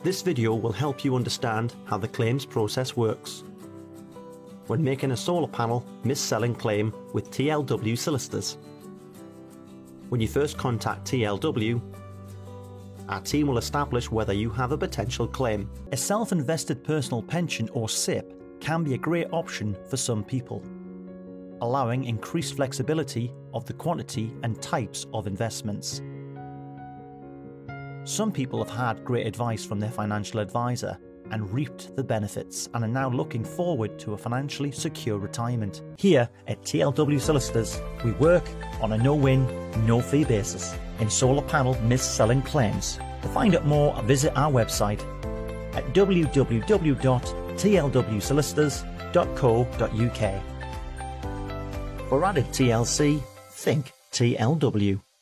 This video will help you understand how the claims process works. When making a solar panel mis-selling claim with TLW Solicitors. When you first contact TLW, our team will establish whether you have a potential claim. A self-invested personal pension or SIP can be a great option for some people, allowing increased flexibility of the quantity and types of investments. Some people have had great advice from their financial advisor and reaped the benefits and are now looking forward to a financially secure retirement. Here at TLW Solicitors, we work on a no-win, no-fee basis in solar panel mis-selling claims. To find out more, visit our website at www.tlwsolicitors.co.uk. For added TLC, think TLW.